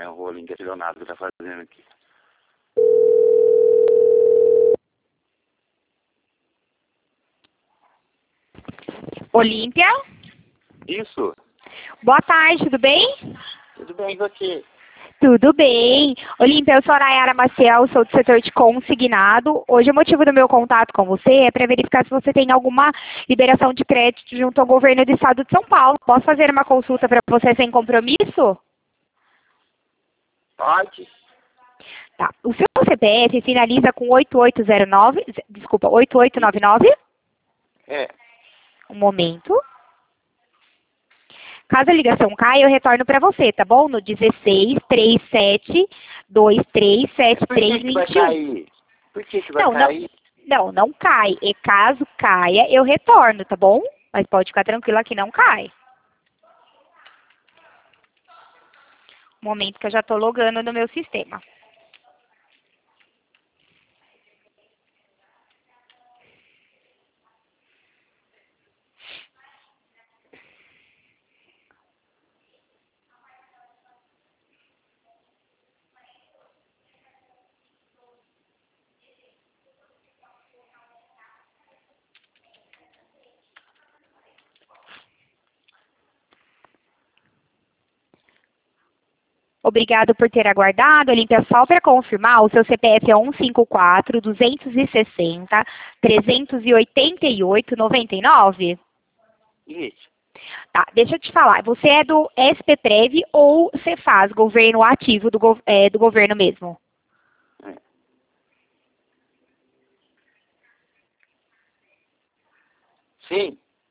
é o rolinho que a Leonardo tá fazendo aqui. Olímpia? Isso. Boa tarde, tudo bem? Tudo bem, e você? Tudo bem. Olímpia, eu sou a Nayara Maciel, sou do setor de consignado. Hoje o motivo do meu contato com você é para verificar se você tem alguma liberação de crédito junto ao governo do estado de São Paulo. Posso fazer uma consulta para você sem compromisso? Pode. Tá. O seu CPF finaliza com 8809, desculpa, 8899? É. Um momento. Caso a ligação caia, eu retorno para você, tá bom? No 16 37 23 Por que que vai 7321. cair? Por que que vai cair? Não cai. E caso caia, eu retorno, tá bom? Mas pode ficar tranquila que não cai. Um momento que eu já tô logando no meu sistema. Obrigado por ter aguardado. Olímpia, só para confirmar, o seu CPF é 154 260 388 99? Isso. Tá, deixa eu te falar. Você é do SPTrev ou você faz governo ativo do governo mesmo? É. Sim.